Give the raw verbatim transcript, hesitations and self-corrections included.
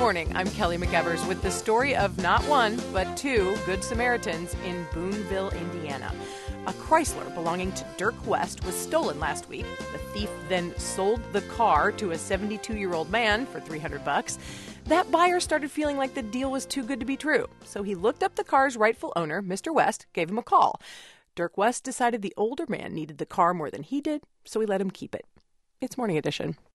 morning. I'm Kelly McEvers with the story of not one, but two Good Samaritans in Boonville, Indiana. A Chrysler belonging to Dirk West was stolen last week. The thief then sold the car to a seventy-two-year-old man for three hundred bucks. That buyer started feeling like the deal was too good to be true, so he looked up the car's rightful owner, Mister West, gave him a call. Dirk West decided the older man needed the car more than he did, so he let him keep it. It's Morning Edition.